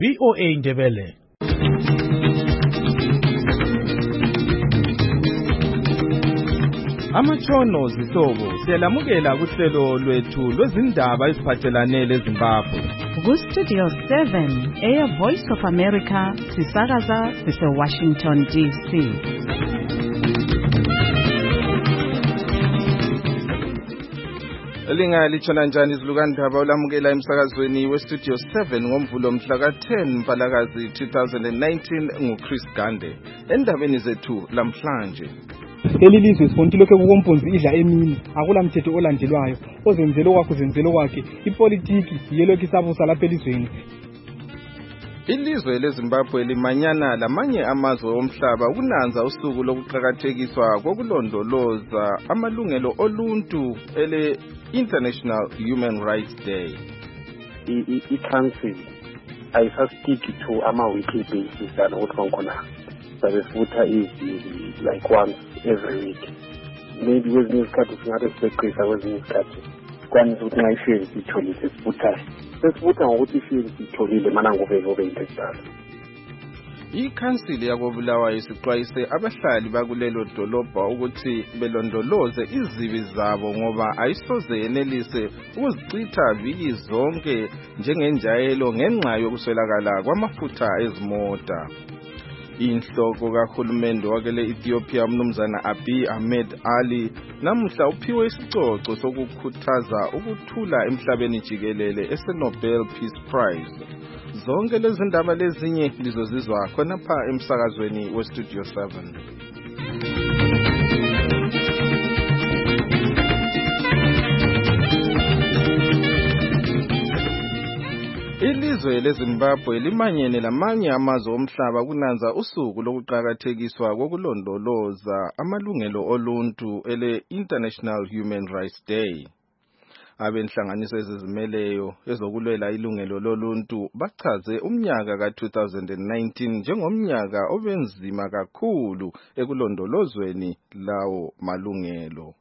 VOA Ndebele. Amatshono zihlobo siyalamukela kuhlelo lwethu lwezindaba eziphathelane leZimbabwe. Ku-Studio 7 Air Voice of America sisakaza sise-Washington DC. Lingalitshona njani izilukandaba olamukela emsakazweni we-Studio 7 ngomvulo mhla ka-10 Mpalakazi 2019 nguChris Gande. Endabeni zethu lamhlanje. Leli lizwe sifontile kukomponzi idla emini, akula mthetho olandelwayo, ozenzelo kwakho zenzelo kwakhe, ipolitiki yelokhu isabusa lapha elizweni. Ilizwe leZimbabwe limanyana lamanye amazwe omhlaba ukunanza usuku lokuqhakathekiswa kokulondoloza amalungelo oluntu ele International Human Rights Day. I-council ayisastiki to ama-weekly basis and othwakhona sabefutha like once every week. Maybe kwezinye isikhathi singathi siseqisa kwezinye isikhathi kwanisa ukuthi nxa ifeni siyitholile sesifutha ngokuthi ifeni siyitholile mana nguveve into ezidala. Ikhansili yakobulawayo isixwayise abahlali bakulelo dolobha ukuthi belondoloze izibi zabo ngoba ayisoze yenelise ukuzicitha viki zonke njengenjayelo ngenxa yokuswelakala kwamafutha ezimota. Inhloko kahulumende wakele Ethiopia umnumzana Abiy Ahmed Ali namuhla uphiwe isicoco sokukhuthaza ukuthula emhlabeni jikelele ese-Nobel Peace Prize. Zonke lezi ndaba lezinye lizozizwa khonapha emsakazweni we-Studio 7. Ilizwe leZimbabwe limanyene lamanye amazwe omhlaba kunanza usuku lokuqhakathekiswa kokulondoloza amalungelo oluntu ele International Human Rights Day. Abenhlanganiso ezizimeleyo ezokulwela ilungelo loluntu bachaze umnyaka ka-2019 njengomnyaka obenzima kakhulu ekulondolozweni lawo malungelo.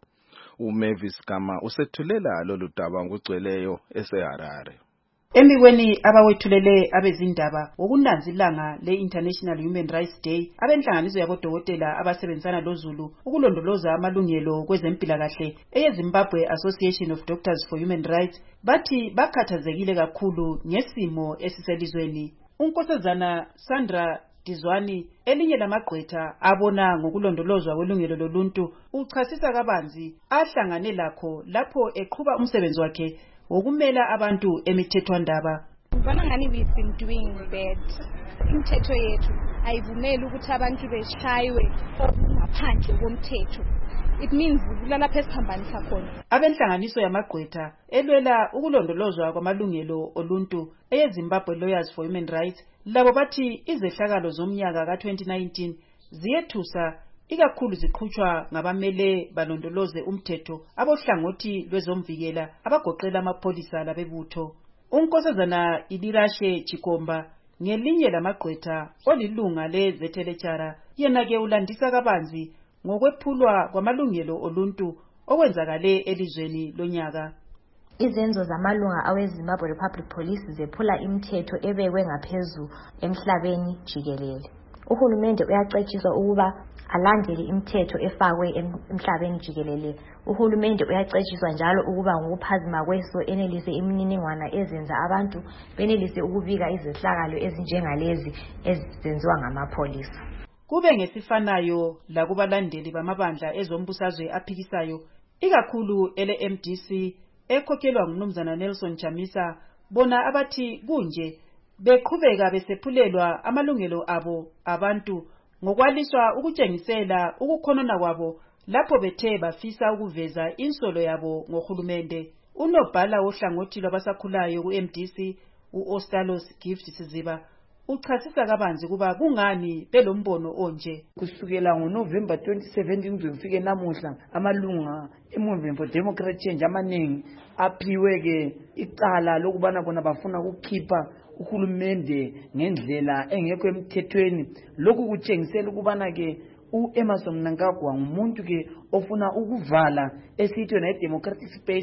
uMavis Gama usethulela lolu daba ngokugcweleyo eseHarare. Emikweni abawethulele abezindaba wokunanzilanga le-International Human Rights Day, abenhlanganiso yabodokotela abasebenzisana loZulu ukulondoloza amalungelo kwezempilakahle eyeZimbabwe Association of Doctors for Human Rights bathi bakhathazekile kakhulu ngesimo esiselizweni. Unkosazana Sandra Dizwani, elinye lamagqwetha abona ngokulondolozwa kwelungelo loluntu, uchasisa kabanzi ahlangane lakho lapho eqhuba umsebenzi wakhe wokumela abantu emithethwandaba. Ngibona ngani we've been doing bad. Imithetho yethu ayivumeli ukuthi abantu beshaywe ngaphandle komthetho. It means kulalapha esiphambanisa khona. Abenhlanganiso yamagqwetha elwela ukulondolozwa kwamalungelo oluntu eyeZimbabwe Lawyers for Human Rights labo bathi izehlakalo zomnyaka ka-2019 ziyethusa ikakhulu ziqhutshwa ngabamele balondoloze umthetho abohlangothi lwezomvikela abagoqela amapholisa labebutho. Unkosazana Ilirashe Chikomba ngelinye lamagqwetha olilunga lezethelechara yena-ke ulandisa kabanzi ngokwephulwa kwamalungelo oluntu okwenzakale elizweni lonyaka. Izenzo zamalunga aweZimbabwe Republic Police zephula imithetho ebekwe ngaphezulu emhlabeni jikelele. Uhulumende uyacetshiswa ukuba alandele imithetho efakwe emhlabeni jikelele. Uhulumende uyacetshiswa njalo ukuba ngokuphazima kweso enelise imininingwana ezenza abantu benelise ukubika izehlakalo ezinjengalezi ezenziwa ngamapholisa. Kube ngesifanayo lakubalandeli bamabandla ezombusazwe aphikisayo ikakhulu ele-MDC ekhokhelwa ngumnumzana Nelson Chamisa, bona abathi kunje beqhubeka besephulelwa amalungelo abo abantu ngokwaliswa ukutshengisela ukukhonona kwabo lapho bethe bafisa ukuveza insolo yabo ngohulumende. Unobhala wohlangothi lwabasakhulayo ku-MDC u-Ostalos Gift Siziba uchasisa kabanzi kuba kungani belombono onje. Kusukela ngoNovember 2017 kuze kufike namuhla amalunga eMovement for Democratic Change amaningi aphiwe ke icala lokubana kona bafuna ukukhipha uhulumende ngendlela engekho emthethweni. Lokhu kutshengisela ukubana ke uEmmerson Mnangagwa ngumuntu ke ofuna ukuvala esithiwe na democratic space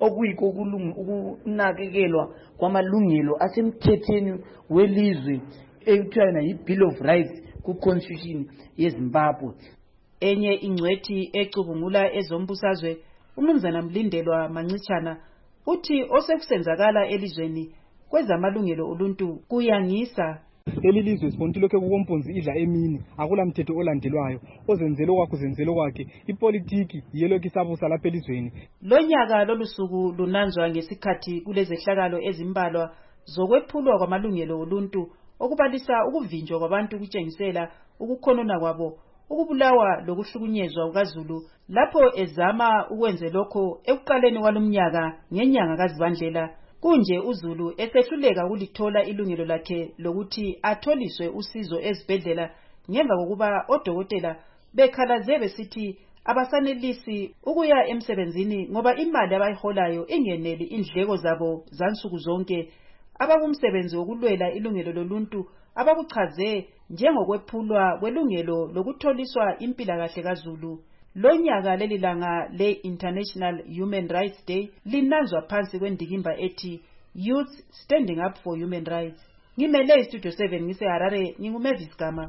okuyikho ukunakekelwa kwamalungelo asemthethweni welizwe ekuthiwa yi-Bill of Rights ku-Constitution yeZimbabwe. Enye ingcwethi ecubungula ezombusazwe uMnumzana Mlindelwa Mancitshana uthi osekusenzakala elizweni kwezamalungelo oluntu kuyangisa. Leli lizwe sibonile lokho kukompunzi idla emini, akula mthetho olandelwayo, ozenzelo kwakho zenzelo kwakhe, ipolitiki yelokhu isabusa lapha elizweni. Lonyaka lolusuku lunanzwa ngesikhathi kulezehlakalo ezimbalwa zokwephulwa kwamalungelo oluntu okubalisa ukuvinjwa kwabantu kutshengisela ukukhonona kwabo, ukubulawa lokuhlukunyezwa kukaZulu lapho ezama ukwenza lokho ekuqaleni kwalomnyaka ngenyanga kaZibandlela. Kunje uZulu esehluleka ukulithola ilungelo lakhe lokuthi atholiswe usizo ezibhedlela ngemva kokuba odokotela bekhalaze besithi abasanelisi ukuya emsebenzini ngoba imali abayiholayo ingeneli indleko zabo zansuku zonke. Abakumsebenzi wokulwela ilungelo loluntu abakuchaze njengokwephulwa kwelungelo lokutholiswa impilakahle kaZulu. Lonyaka lelilanga le-International Human Rights Day linanzwa phansi kwendikimba ethi Youth Standing Up for Human Rights. Ngimele Studio 7 ngiseHarare, nginguMavis Gama.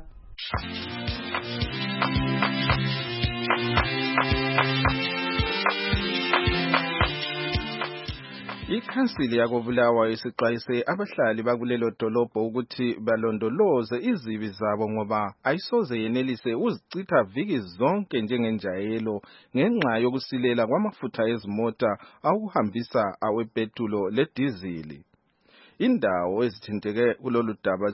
Ikhansili yakobulawayo isixwayise abahlali bakulelo dolobho ukuthi balondoloze izibi zabo ngoba ayisoze yenelise uzicitha viki zonke njengenjayelo ngenxa yokusilela kwamafutha ezimota akuhambisa awepetulo ledizili. Indawo ezithinteke kulolu daba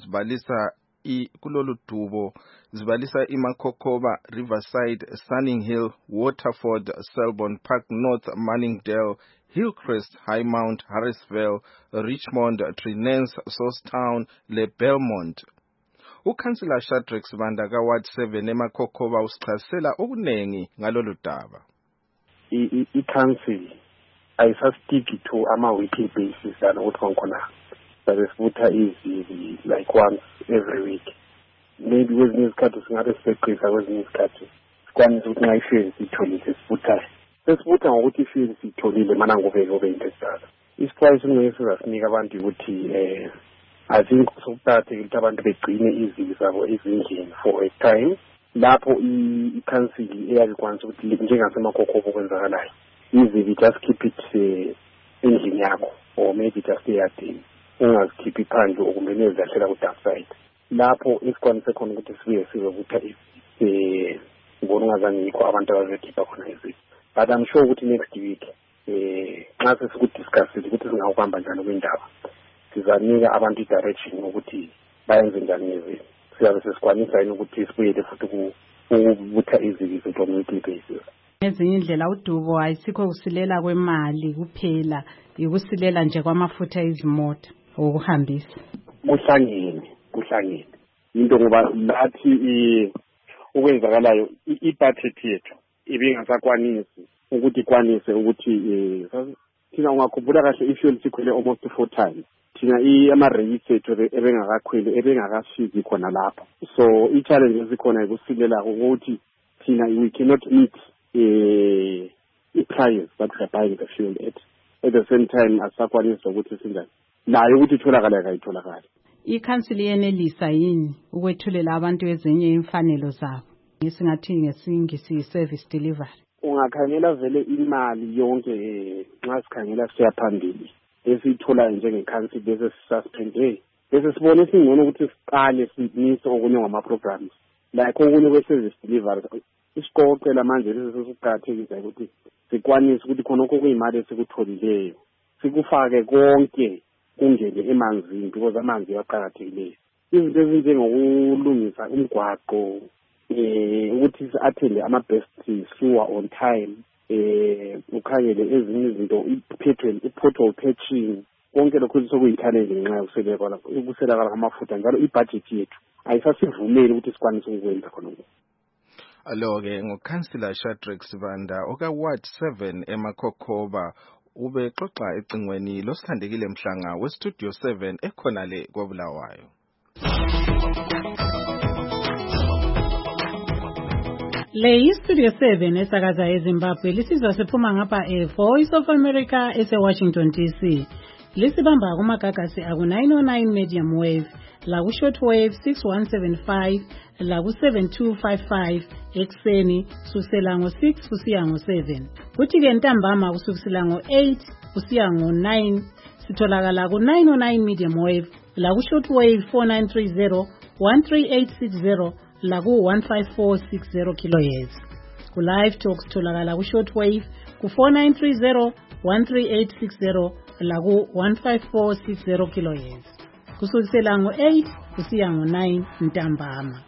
zibalisa iMakhokoba, Riverside, Sunning Hill, Waterford, Selborne Park North, Manningdale, Hillcrest, Highmount, Harrisville, Richmond, Trinence, Sourcetown, le-Belmont. Ukhansila Shadrack Sibanda ka-Ward 7 eMakhokoba usichasela okunengi ngalolu daba. I-council ayisastiki to ama-weekly basis ukuthi khona sabesifutha izibi like once every week. Maybe kwezinye izikhathi singabe siseqisa, kwezinye izikhathi sikwanisa ukuthi ngayifeni siyitholile sifuthayo. Sesifutha ngokuthi ifeni siyitholile mana nguvele ube into esidala. Isixwayiso esingeke sizasinika abantu ukuthi I think sokuqakathekile ukuthi abantu begcine izibi zabo ezindlini for a time. Lapho i-council eyakwanisa ukuthi njengaseMakhokoba okwenzakalayo izibi just keep it endlini yakho or maybe just eyadini, ungazikhiphi phandle okumele ezahlela ku-dark side. Lapho isikwanise khona ukuthi sibuye sizokutha ngibona ungazange yikho abantu abazokhipha khona izibi. But I'm sure ukuthi next week nxa sesikudiscussile ukuthi singahamba njani kwindaba, sizanika abantu i-direction ukuthi bayenze njani ngezibi. Siyabe sesikwanisa yini ukuthi sibuyele futhi ukubutha izibi zethu on weekly basis. Ngezinye indlela uDubo ayisikho kusilela kwemali kuphela, ukusilela nje kwamafutha ezimota okuhambisa. Kuhlangene into ngoba lathi ukwenzakalayo i-budget yethu ibingasakwanisi ukuthi ikwanise ukuthi thina ungakhumbula kahle i-fuel sikhwele almost 4 times. Thina ama-rates ethu ebengakakhweli ebengakafiki khona lapha. So i-challenge esikhona ikusilela ukuthi thina we cannot meet i-price that we are buying the fuel at the same time asakwanisa ukuthi sinjani nayo ukuthi itholakala kayitholakala. Ikhansili yenelisa yini ukwethulela abantu ezinye imfanelo zabo ngesingathi ngesingisi service delivery? Ungakhangela vele imali yonke nxa sikhangela siya phambili esiyithola njengekhansili bese suspend bese sibone singcono ukuthi siqale sinise okunye ngama-programs like okunye kwe-service delivery. Isiqoqela manje lesesiqakathekisa ukuthi sikwanise ukuthi khonokho kuyimali esikutholileyo sikufake konke kungene emanzini because amanzi aqakathekileyo. Izinto ezinjengokulungisa umgwaqo, ukuthi si-attende ama-best sewer on time, ukhangele ezinye izinto, i-pothole patching, konke lokho sokuyithalente ngenxa yokuswelakala kwamafutha. Njalo i-budget yethu ayisasivumeli ukuthi sikwanise ukwenza khonokho. Alo-ke ngukhansila Shadrack Sibanda oka-Ward 7 eMakhokoba ubexoxa ecingweni losithandekile Mhlanga we-Studio 7 ekhonale koBulawayo. Le Studio 7 esakaza eZimbabwe lisizwa siphuma ngapha Voice of America ese-Washington DC. Lisibamba kumagagasi aku-909 medium wave, laku shortwave 6175, laku 7255 ekseni kusukela ngo-6 kusiya ngo-7. Kuthi-ke ntambama kusukela ngo-8 kusiya ngo-9 sitholakala ku-909 medium wave, laku shortwave 4930, 13860, laku 15460 kHz. Ku live talk sitholakala ku shortwave ku 4930, 13860, laku 15460 kHz. Kusukela ngo-8 kusiya ngo-9 ntambama.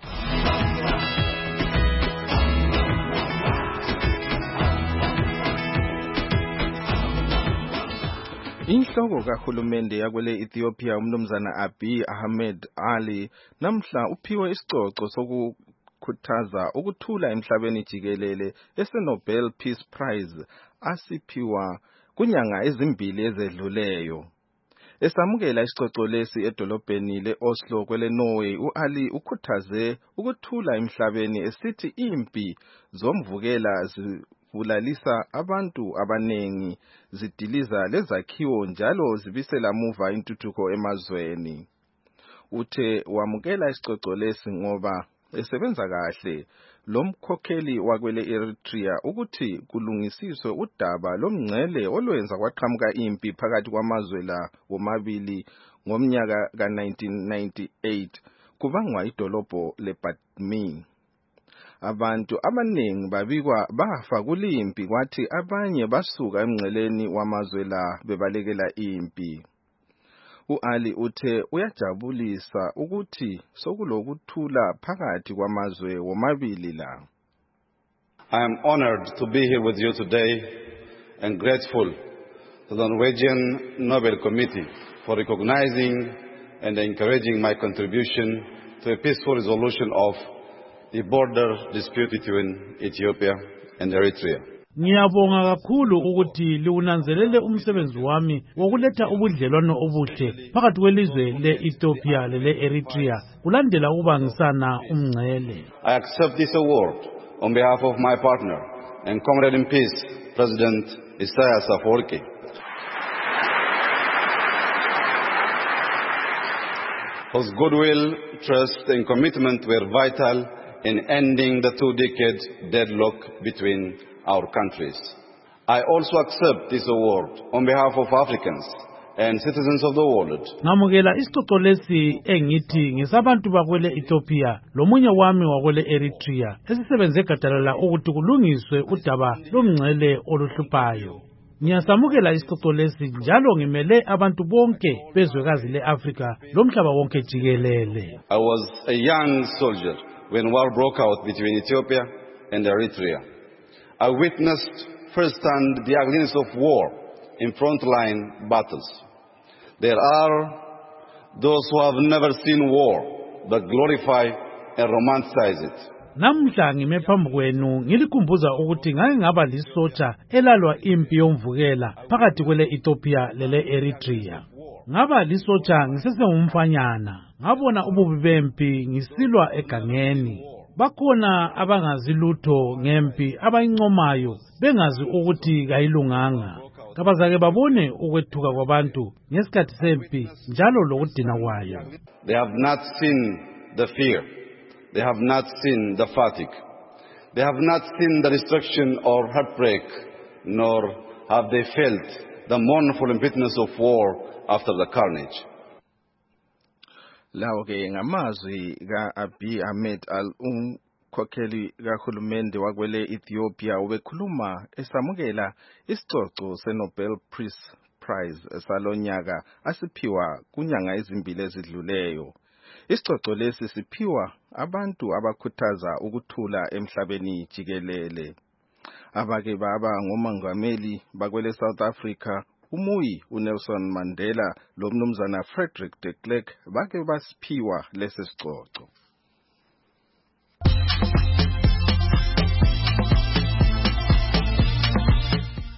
Inhloko kahulumende yakwele Ethiopia umnumzana Abiy Ahmed Ali namhla uphiwe isicoco sokukhuthaza ukuthula emhlabeni jikelele ese-Nobel Peace Prize asiphiwa kunyanga ezimbili ezedluleyo. Esamukela isicoco lesi edolobheni le-Oslo kwele Norway, u-Ali ukhuthaze ukuthula emhlabeni esithi impi zomvukela zibulalisa abantu abanengi, zidiliza lezakhiwo njalo zibisela muva intuthuko emazweni. Uthe wamukela isicoco lesi ngoba esebenza kahle lomkhokheli wakwele Eritrea ukuthi kulungisiswe udaba lomngcele olwenza kwaqhamuka impi phakathi kwamazwe la womabili ngomnyaka ka-1998 kubangwa idolobho leBatmin. Abantu abanengi babikwa bafa kulimpi, kwathi abanye basuka emngceleni wamazwe la bebalekela impi. U-Ali uthe uyajabulisa ukuthi sokulokuthula phakathi kwamazwe womabili la. I am honored to be here with you today and grateful to the Norwegian Nobel Committee for recognizing and encouraging my contribution to a peaceful resolution of the border dispute between Ethiopia and Eritrea. Ngiyabonga kakhulu ukuthi liwunanzelele umsebenzi wami wokuletha ubudlelwano obuhle phakathi kwelizwe le-Ethiopia lele-Eritrea kulandela ukubangisana umngcele. I accept this award on behalf of my partner and comrade in peace, President Isaias Afwerki. Whose goodwill, trust and commitment were vital in ending the 2-decade deadlock between our countries. I also accept this award on behalf of Africans and citizens of the world. Ngamukela isicoco lesi engithi ngesabantu bakwele Ethiopia lomunye wami wakwele Eritrea esisebenze gadalala ukuthi kulungiswe udaba lomngcele oluhluphayo. Ngiyasamukela isicoco lesi njalo ngimele abantu bonke bezwekazi le-Afrika lomhlaba wonke jikelele. I was a young soldier when war broke out between Ethiopia and Eritrea. I witnessed firsthand the ugliness of war in frontline battles. There are those who have never seen war but glorify and romanticize it. Namhla ngime phambi kwenu ngilikhumbuza ukuthi ngake ngaba lisotsha elalwa impi yomvukela phakathi kwele Ethiopia lele Eritrea. Ngaba lisotsha ngisesengumfanyana, ngabona ububi bempi ngisilwa egangeni. Bakhona abangazi lutho ngempi abayincomayo bengazi ukuthi kayilunganga. Kabazake babone ukwethuka kwabantu ngesikhathi sempi njalo lokudina kwayo. They have not seen the fear. They have not seen the fatigue. They have not seen the destruction or heartbreak, nor have they felt the mournful bitterness of war after the carnage. Lawo ke ngamazwi ka-Abiy Ahmed Ali umkhokheli kahulumende wakwele Ethiopia ubekhuluma esamukela isicoco se-Nobel Peace Prize salonyaka asiphiwa kunyanga ezimbili ezidluleyo. Isicoco lesi siphiwa abantu abakhuthaza ukuthula emhlabeni jikelele. Abake baba ngomongameli bakwele South Africa uMuyi uNelson Mandela lomnumzana Frederick de Klerk bake basiphiwa lesi sicoco.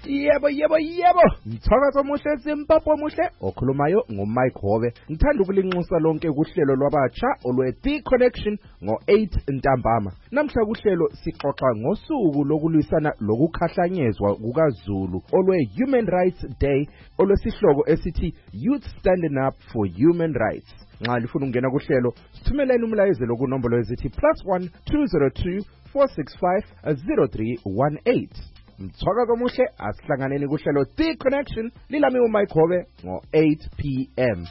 Yebo. Mthakazo muhle Zimbabwe muhle okhulumayo nguMike Hobe. Ngithanda ukulinxusa lonke kuhlelo lwabatsha olwe The Connection ngo-8 ntambama. Namhla kuhlelo sixoxa ngosuku lokulwisana lokukhahlanyezwa kukaZulu olwe Human Rights Day olwesihloko esithi Youth Standing Up for Human Rights. Nxa lifuna ukungena kuhlelo sithumeleni umlayezelo kunombolo ezithi +1 202 465 0318. Mthwaka muhle asihlanganeni kuhlelo The Connection lilami uMike Hobe ngo-8 p.m.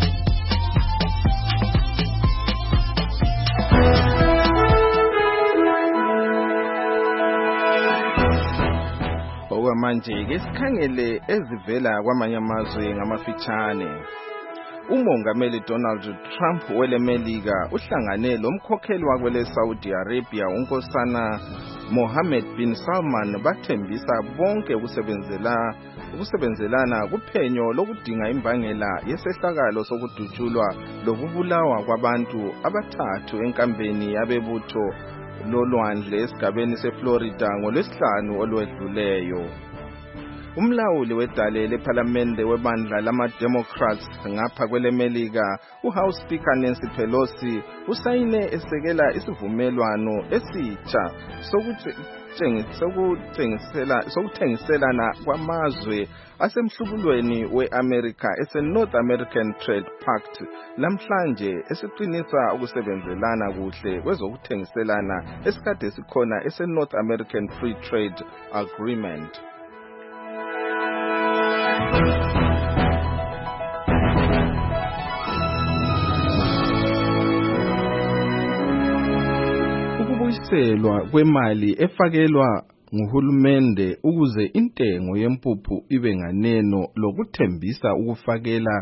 Okwamanje ke sikhangele ezivela kwamanye amazwe ngamafitshane. Umongameli Donald Trump welemelika uhlangane lomkhokheli wakwele Saudi Arabia unkosana Mohammed bin Salman bathembisa bonke ukusebenzelana kuphenyo lokudinga imbangela yesehlakalo sokudutshulwa lokubulawa kwabantu abathathu enkambeni yabebutho lolwandle esigabeni seFlorida ngolwesihlanu olwedluleyo. Umlawuli wedale lePhalamende webandla lama-Democrats ngapha kwelemelika, uHouse Speaker Nancy Pelosi usayine esekela isivumelwano esitsha sokuthengiselana kwamazwe asemhlubulweni we-America ese-North American Trade Pact lamhlanje esiqinisa ukusebenzelana kuhle kwezokuthengiselana esikade esikhona ese-North American Free Trade Agreement. Ukubuyiselwa kwemali efakelwa nguhulumende ukuze intengo yempuphu ibe nganeno lokuthembisa ukufakela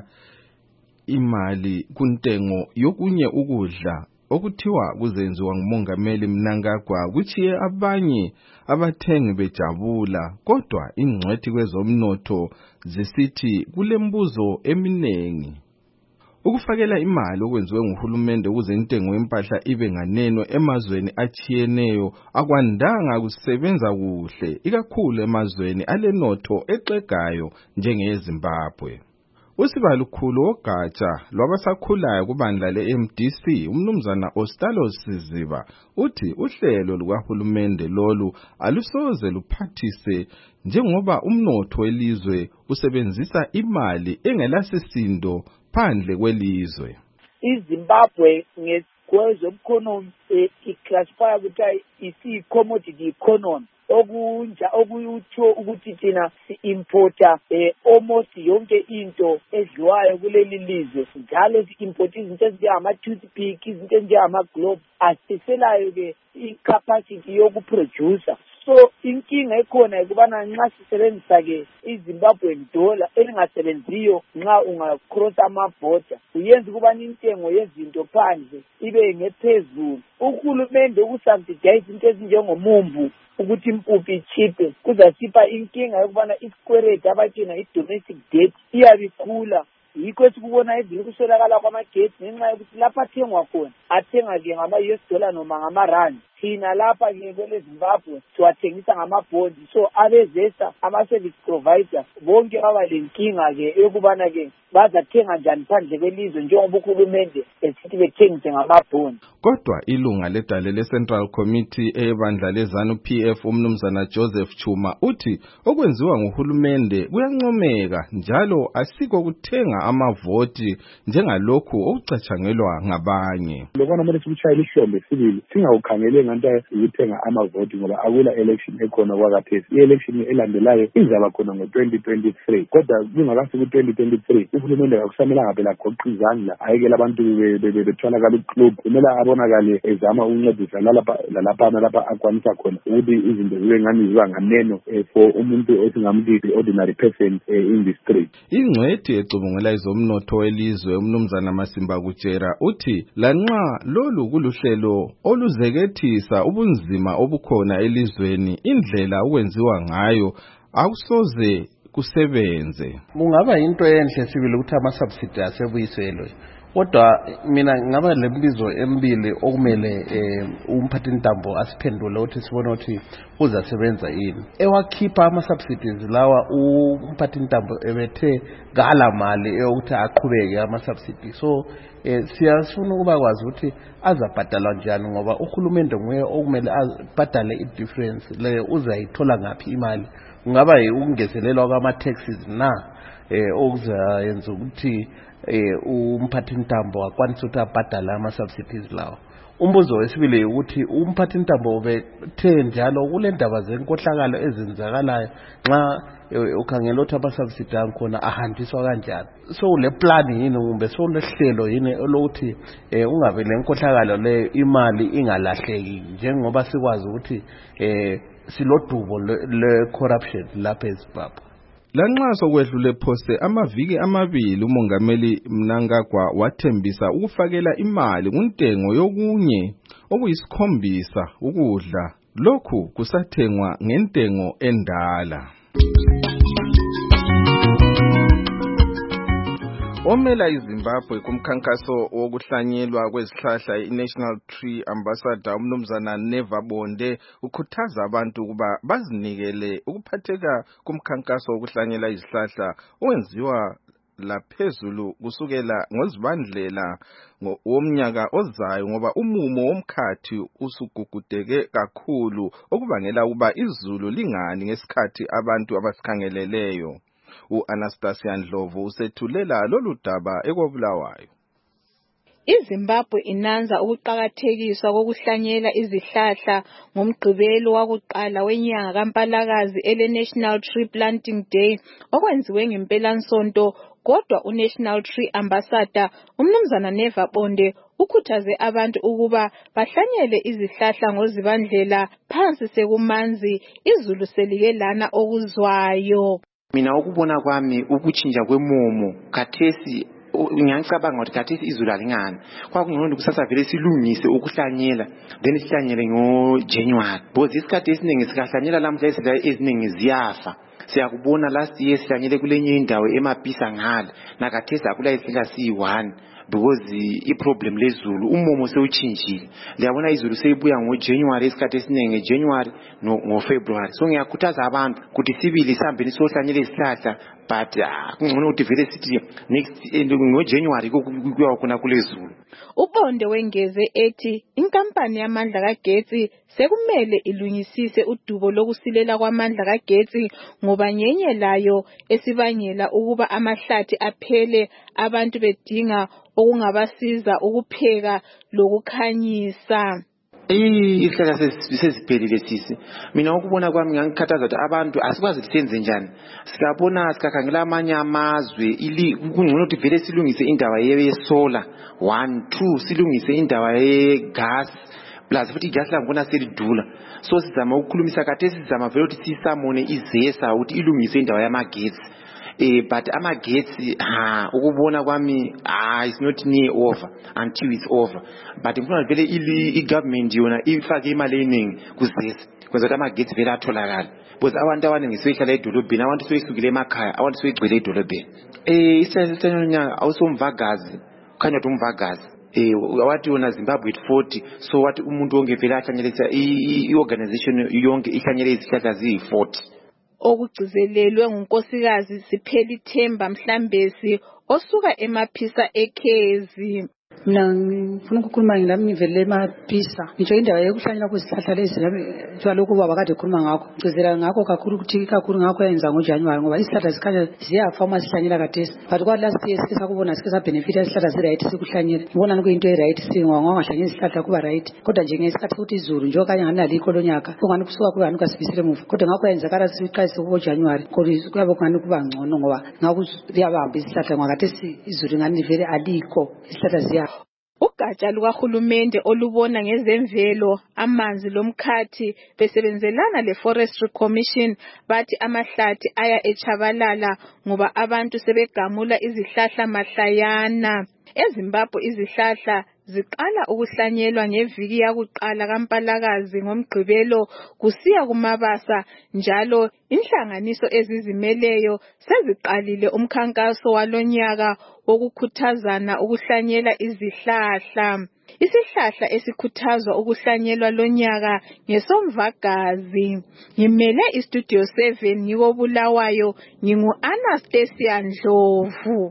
imali kuntengo yokunye ukudla okuthiwa kuzenziwa ngumongameli Mnangagwa kuchiye abanye abathengi bejabula, kodwa ingcwethi kwezomnotho zisithi kulembuzo eminengi. Ukufakela imali okwenziwe nguhulumende ukuze intengo yempahla ibe nganeno emazweni achiyeneyo akwandanga kusebenza kuhle, ikakhulu emazweni alenotho exegayo njengeZimbabwe. Usibalukhulu wogatsha lwabasakhulayo kubandla le-MDC umnumzana Ostalo Siziba uthi uhlelo lukahulumende lolu alusoze luphathise njengoba umnotho welizwe usebenzisa imali engelasisindo phandle kwelizwe. iZimbabwe ngezomkhonomi iclassify ukuthi isi-commodity economy okuyutho ukuthi thina si-importa almost yonke into edliwayo kuleli lizwe, njalo si-importa izinto ezinjengama-toothpick, izinto ezinjengama-globe, asiselayo-ke i-capacity yokuproducer. So inkinga ekhona ukubana nxa sisebenzisa-ke iZimbabwean dollar elingasebenziyo nxa ungacross amabhoda uyenza ukubana intengo yezinto phandle ibe ngephezulu. Uhulumende ukusubsidize into ezinjengomumbu ukuthi impuphu ichiphe kuzasipha inkinga yokubana isikweleti abathina i-domestic debt iyabikhula. Yikho esikubona ezile kuswelakala kwamagesi ngenxa yokuthi lapha athengwa khona athenga-ke ngama-US dollar noma ngama-rand. Thina lapha-ke kwele Zimbabwe siwathengisa ngama-bonds. So abezesa ama-service providers bonke baba lenkinga-ke yokubana-ke bazathenga njani phandle kwelizwe njengoba uhulumende esithi bethengise ngama-bonds. Kodwa ilunga ledale le-Central Committee ebandla leZANU-PF umnumzana Joseph Chuma uthi okwenziwa nguhulumende kuyancomeka njalo asikho kuthenga amavoti njengalokhu okucatshangelwa ngabanye. Lokho namele sikuchayela ihlombe sibili singawukhangele nganta ukuthenga amavoti ngoba akula election ekhona kwakathesi. I-election elandelayo izaba khona ngo-2023 kodwa kungakafiki ku-2023 uhulumende akusamelanga phela agoqe izandla ayekela abantu bethwalakala uclub. Kumele abonakale ezama ukuncedisa lalapha akwanisa khona ukuthi izinto zibe ngani ziba nganeno for umuntu esingamlithi ordinary person in the street. Ingcwethi ecubungela izomnotho welizwe umnumzana Masimba Kutshera uthi lanxa lolu kuluhlelo oluzekethisa ubunzima obukhona elizweni, indlela ukwenziwa ngayo akusoze kusebenze. Kungaba into enhle sibili ukuthi ama-subsidy asebuyiselwe kodwa mina ngaba lembizo emibili okumele umphathintambo asiphendule ukuthi sibone ukuthi uzasebenza yini. Ewakhipha ama-subsidies lawa umphathintambo ebethe ngala mali eyokuthi aqhubeke ama-subsidies. So siyafuna ukuba kwazi ukuthi azabhadalwa njani ngoba uhulumende nguye okumele abhadale i-difference leyo uzayithola ngaphi imali. Kungaba ukungezelelwa kwama-taxes na okuzayenza ukuthi umphathintambo akwanise ukuthi abhadale ama-subsidies lawo. Umbuzo wesibili ukuthi umphathintambo ubethe njalo kule ndaba zenkohlakalo ezenzakalayo nxa ukhangela ukuthi ama-subsidy ankhona ahanjiswa kanjani. So le plan yini kumbe so lehlelo yini lokuthi ungabe lenkohlakalo le imali ingalahleki njengoba sikwazi ukuthi silodubo le-corruption lapha eZimbabwe. Lanxa sokwedlule phose amaviki amabili umongameli Mnangagwa wathembisa ukufakela imali kuntengo yokunye okuyisikhombisa ukudla. Lokhu kusathengwa ngentengo endala. Omela iZimbabwe kumkhankaso wokuhlanyelwa kwezihlahla iNational Tree Ambassador umnumzana Neva Bonde ukhuthaza abantu ukuba bazinikele ukuphatheka kumkhankaso wokuhlanyela izihlahla owenziwa laphezulu kusukela ngoZibandlela womnyaka ozayo ngoba umumo womkhathi usugugudeke kakhulu okubangela ukuba izulu lingani ngesikhathi abantu abasikhangeleleyo. U-Anastasia Ndlovu usethulela lolu daba eKobulawayo. iZimbabwe inanza ukuqhakathekiswa kokuhlanyela izihlahla ngomgqibelo wakuqala wenyanga kaMpalakazi ele-National Tree Planting Day okwenziwe ngempelansonto. Kodwa uNational Tree Ambassador umnumzana Neva Bonde ukhuthaze abantu ukuba bahlanyele izihlahla ngoZibandlela phansi sekumanzi izulu selike lana okuzwayo. Mina ukubona kwami ukutshintsha kwemumo khathesi ngiyacabanga ukuthi khathesi izulu alingani kwakungcono kusasa vele silungise ukuhlanyela then sihlanyele ngoJanuary because isikhathi esiningi sikahlanyela lamhla izindlela eziningi ziyafa. Siyakubona last year sihlanyele kulenye indawo emapisa ngala nakathesi akula isihlahla siyi-1 because i-problem lezulu umumo sewutshintshile. Liyabona izulu seyibuya ngoJanuary isikhathi esiningi January ngoFebruary. So ngiyakhuthaza abantu ukuthi sibili sihambeni sohlanyela izihlahla but kungcono ukuthi vele sithi next ngoJanuary kuyawa khona kulezulu. Ubonde wengeze ethi inkampani yamandla kagetsi sekumele ilungisise udubo lokusilela kwamandla kagetsi ngoba nyenye layo esibangela ukuba amahlathi aphele abantu bedinga okungabasiza ukupheka lokukhanyisa. Isihlahla sesiphelile sisi. Mina ukubona kwami ngangikhathaza ukuthi abantu asikwazi senze njani. Sikabona sikakhangela amanye amazwe kungcono ukuthi vele silungise indaba yesolar 1 2 silungise indaba yegas plus futhi igas langibona selidula. So sizama ukukhulumisa khathesi sizama vele ukuthi sisamone izesa ukuthi ilungise indaba yamagetsi. But amagetsi ukubona kwami it's not near over until it's over. But ngifuna vele i-government yona ifake imali eningi kuzesa kwenza ukuthi amagetsi vele atholakala because abantu abaningi sebehlala edolobheni abantu sebesukile emakhaya abantu sebegcwele edolobheni. Isihlahla nyanga awusomvagazi khanya ukuthi umvagazi wathi wona Zimbabwe 40 so wathi umuntu wonke vele ahlanyelisa i-organization yonke ihlanyele izihlahla ziyi-40. Okugcizelelwe ngunkosikazi Sipheli Themba Mhlambesi osuka emaphisa eKezi. Mina ngifuna ukukhuluma ngilami ngivele emaphisa ngitsho indawo yokuhlanyela kwezihlahla lezi njalokhu baba kade ekhuluma ngakho ngicizela ngakho kakhulu ukuthi kakhulu ngakho yenza ngoJanuary ngoba isihlahla sikhanya ziyafa uma sihlanyela kadesi but kwa last year sike sakubona sike sa benefit isihlahla zi-right sikuhlanyela ngibona kuyinto e-right singongahlanyela isihlahla kuba right kodwa nje ngesikhathi ukuthi izulu nje okanye nganalikho lonyaka ungani kusuka kuyani kasibisile muva kodwa ngakho yenzakala siqalise ngoJanuary kodwa kuyabe kungani kuba ngcono ngoba ngakho liyabamba isihlahla ngakhathesi izulu ngani vele alikho isihlahla ziyafa. Ugatsha lukahulumende olubona ngezemvelo amanzi lomkhathi besebenzelana le-Forestry Commission bathi amahlathi aya echabalala ngoba abantu sebegamula izihlahla mahlayana. EZimbabwe izihlahla ziqala ukuhlanyelwa ngeviki yakuqala kaMpalakazi ngoMgqibelo kusiya kuMabasa, njalo inhlanganiso ezizimeleyo seziqalile umkhankaso walonyaka wokukhuthazana ukuhlanyela izihlahla. Isihlahla esikhuthazwa ukuhlanyelwa lonyaka ngesomvagazi. Ngimele iStudio 7 ngiko Bulawayo, ngingu-Anastasia Ndlovu.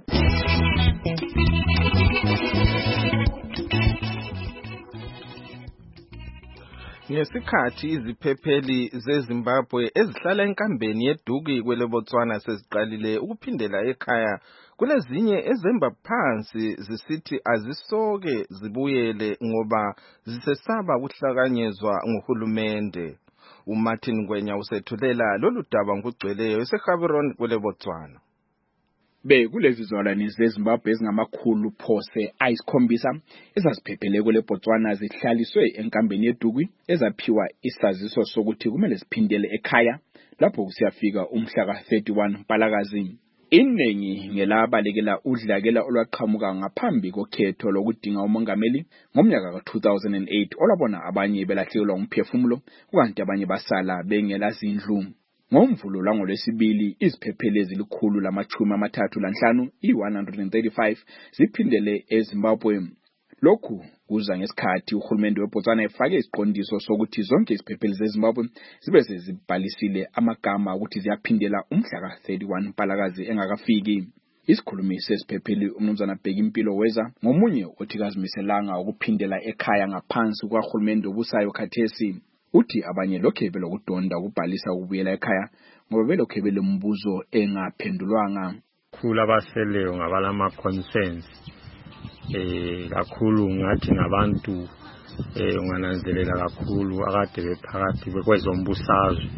Ngesikhathi iziphepheli zeZimbabwe ezihlala enkambeni yeDuki kwele Botswana seziqalile ukuphindela ekhaya, kulezinye ezemba phansi zisithi azisoke zibuyele ngoba zisesaba ukuhlakanyezwa nguhulumende. uMartin Ngwenya usethulela lolu daba ngokugcweleyo eseGaborone kwele Botswana. Kulezi zizalwane zeZimbabwe ezingamakhulu phose ayisikhombisa ezaziphephele kwele Botswana zihlaliswe enkambeni yeDuki ezaphiwa isaziso sokuthi kumele ziphindele ekhaya lapho kusiyafika umhla ka-31 Mpalakazi. Iningi ngelabalekela udlakela olwaqhamuka ngaphambi kokhetho lokudinga umongameli ngomnyaka ka-2008 olabona abanye belahlekelwa umphefumulo kanti abanye basala bengela zindlu. Ngomvulo langolwesibili iziphepheli ezilikhulu-35 i-135 ziphindele eZimbabwe. Lokhu kuza ngesikhathi uhulumende weBotswana efake isiqondiso sokuthi zonke iziphepheli zeZimbabwe zibe sezibhalisile amagama ukuthi ziyaphindela umhla ka-31 Mpalakazi engakafiki. Isikhulumi seziphepheli uMnumzana Bhekimpilo Weza ngomunye othi kazimiselanga ukuphindela ekhaya ngaphansi kwahulumende obusayo khathesi. Uthi abanye lokhe belokudonda ukubhalisa ukubuyela ekhaya ngoba belokhe belembuzo engaphendulwanga. Khulu abaseleyo ngabalama concerns kakhulu ngathi ngabantu ungananzelela kakhulu akade bephakathi kwezombusazwe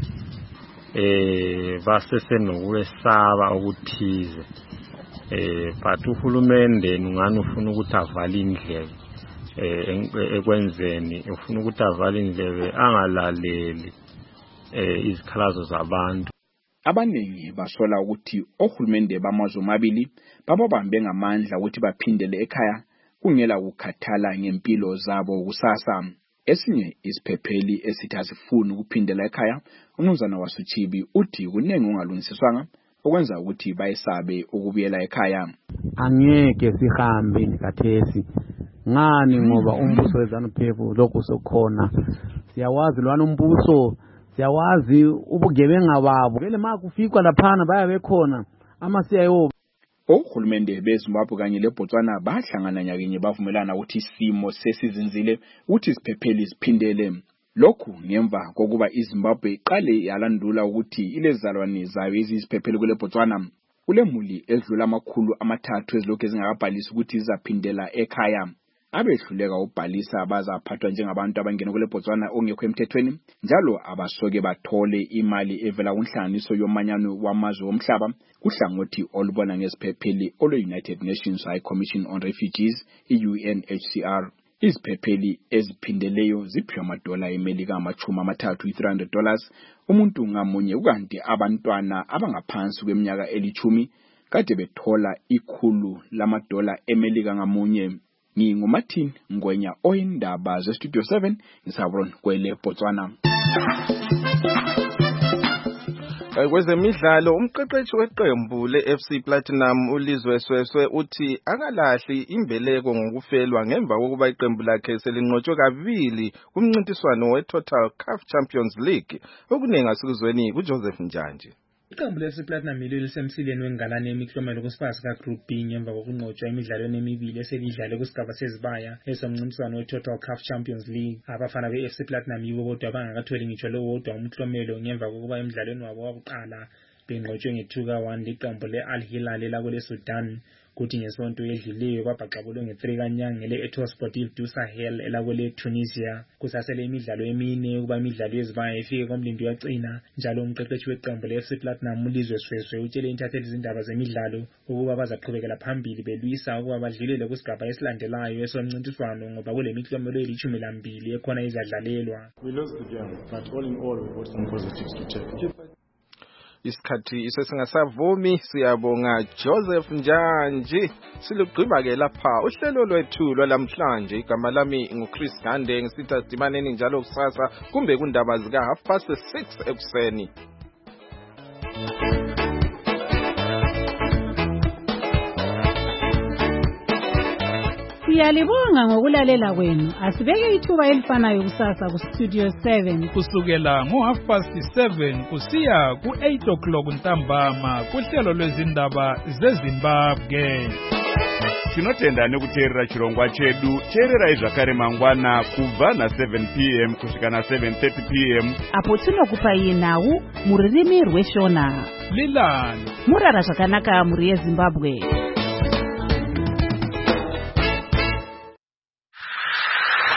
basesenokwesaba okuthize but uhulumende ungani ufuna ukuthi avale indlebe ekwenzeni, ufuna ukuthi avale indlebe angalaleli izikhalazo zabantu. Abaningi basola ukuthi ohulumende bamazwe amabili bababambe ngamandla ukuthi baphindele ekhaya kungela ukukhathala ngempilo zabo kusasa. Esinye isiphepheli esithi asifuni ukuphindela ekhaya, uMnumzana Wasuchibi uthi kunengi ongalungisiswanga okwenza ukuthi bayesabe ukubuyela ekhaya. Angeke sihambe kathesi ngani ngoba umbuso weZANU-PF lokhu sokhona. Siyawazi lwana umbuso, siyawazi ubugebenga babo. Vele makufikwa laphana bayabekhona ama-CIO. Ohulumende beZimbabwe kanye leBotswana bahlangana nyakenye bavumelana ukuthi isimo sesizinzile ukuthi isiphepheli siphindele. Lokhu ngemva kokuba iZimbabwe iqale yalandula ukuthi ilezalwane zayo iziphepheli kwele Botswana kulemuli edlula 300 ezilokhu ezingakabhalisi ukuthi zizaphindela ekhaya. Abehluleka ubhalisa abazaphathwa njengabantu abangena kwele Botswana ongekho emthethweni njalo abasoke bathole imali evela kunhlanganiso yomanyano wamazwe omhlaba kuhlangothi olubona ngeziphepheli olwe-United Nations High Commission on Refugees, i-UNHCR. Iziphepheli eziphindeleyo ziphiwa $300 $300 umuntu ngamunye, ukanti abantwana abangaphansi kweminyaka 10 kade bethola $100 ngamunye. NginguMartin Ngwenya oyindaba zeStudio 7 ngisabrona kwele Botswana. Kwezemidlalo umqeqeshi weqembu leFC Platinum uLizwe Sweswe uthi akalahli imbeleko ngokufelwa ngemva kokuba iqembu lakhe selinqotshwe kabili kumncintiswano weTotal CAF Champions League. Okuningi asikuzweni kuJoseph Njanje. Iqembu leFC Platinum lisemsileni wengalane yemiklomelo kusipasi kaGroup B ngemva kokunqotshwa emidlalweni emibili eselidlale kusigaba sezibaya esomncintiswano weTotal CAF Champions League. Abafana beFC Platinum yibo bodwa bangakatholi ngitsho lowodwa umklomelo ngemva kokuba emidlalweni wabo wokuqala benqotshwe nge-2-1 liqembu le-Al Hilal elakwele Sudan. Kuthi ngesonto edluleyo babhaxabulwe nge-3 kanyanga le-Etoile Sportive du Sahel elakwele Tunisia. Kusasele imidlalo emine ukuba imidlalo yezibaya ifike komlindo yacina, njalo umqeqeshi weqembu le-FC Platinum uLizwe Sweswe utshele intatheli izindaba zemidlalo ukuba bazaqhubekela phambili belwisa ukuba badlulele kusigaba esilandelayo esomncintiswano ngoba kule miklomelo eli-12 ekhona izadlalelwa. We lost the game, but all in all we got some positives to take. isikhathi isesingasavumi. Siyabonga Joseph Njanji. Silugqiba ke lapha uhlelo lwethu lwalamhlanje. Igama lami nguChris Gande, ngisitha sidimaneni njalo kusasa kumbe kundaba zika 6:30 ekuseni. Siyalibonga ngokulalela kwenu. Asibeke ithuba elifanayo kusasa ku Studio 7 kusukela ngo7:30 kusiya ku8 ntambama kuhlelo lwezindaba zeZimbabwe. Tinotenda nekuteerera chirongwa chedu. Teererai zvakare mangwana kubva na7 p.m. kusvika na7:30 p.m. apo tinokupai nhau mururimi rweshona. Lilani murara zvakanaka muri yeZimbabwe.